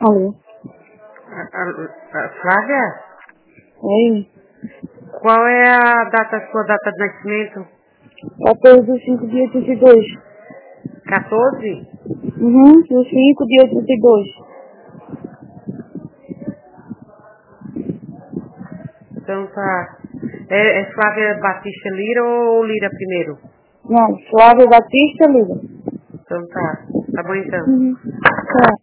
Alô? Flávia? Oi? Qual é a sua data de nascimento? 14/5/82. 14? Do 5/82. Então tá. É Flávia Batista Lira ou Lira primeiro? Não, Flávia Batista Lira. Então tá. Tá bom então. Tá.